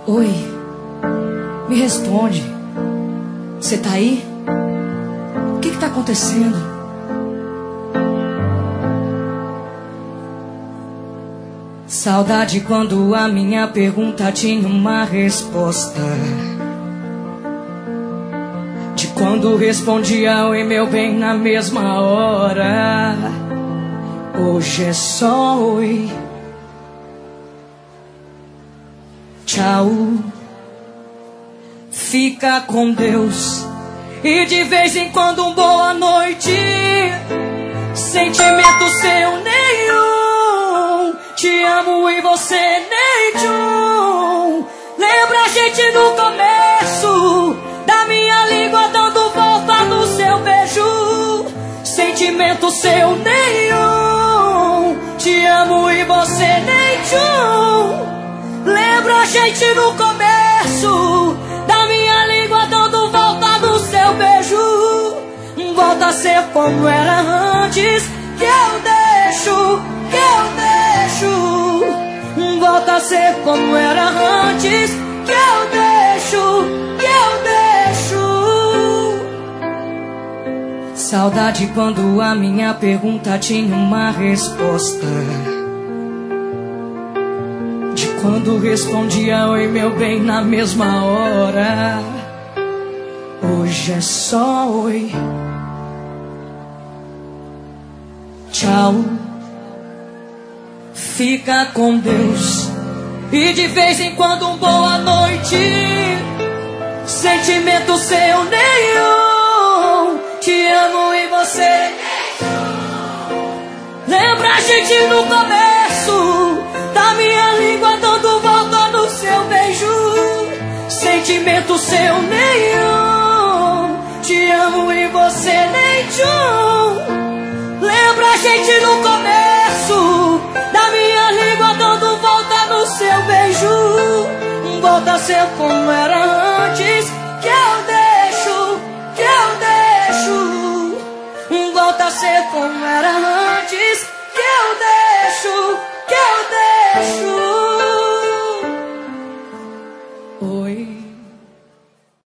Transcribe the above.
Oi, me responde. Você tá aí? O que tá acontecendo? Saudade quando a minha pergunta tinha uma resposta. De quando respondia oi meu bem na mesma hora. Hoje é só oi, tchau, fica com Deus. E de vez em quando um boa noite. Sentimento seu nenhum. Te amo e você nem tchum. Lembra a gente no começo, da minha língua dando volta no seu beijo. Sentimento seu nenhum. Te amo e você nem tchum. Lembra a gente no começo, da minha língua dando volta no seu beijo. Volta a ser como era antes, que eu deixo, que eu deixo. Volta a ser como era antes, que eu deixo, que eu deixo. Saudade quando a minha pergunta tinha uma resposta. De quando respondia oi meu bem na mesma hora. Hoje é só oi, tchau, fica com Deus. E de vez em quando um boa noite. Sentimento seu nenhum. Te amo e você. Lembra a gente no começo, da minha língua dando volta no seu beijo. Sentimento seu nenhum. Te amo e você nem tchum. Lembra a gente no começo, da minha língua dando volta no seu beijo. Volta a ser como era antes, que eu deixo, que eu deixo. Volta a ser como era antes.